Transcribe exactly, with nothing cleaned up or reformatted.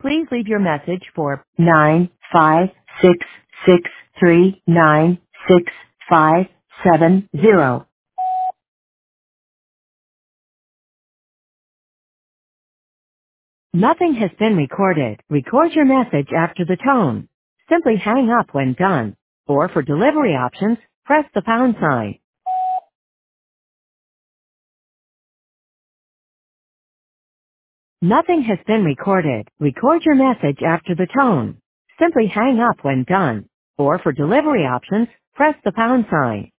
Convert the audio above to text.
Please leave your message for nine five six six three nine six five seven zero. Nothing has been recorded. Record your message after the tone. Simply hang up when done. Or for delivery options, press the pound sign. Nothing has been recorded. Record your message after the tone. Simply hang up when done. Or for delivery options, press the pound sign.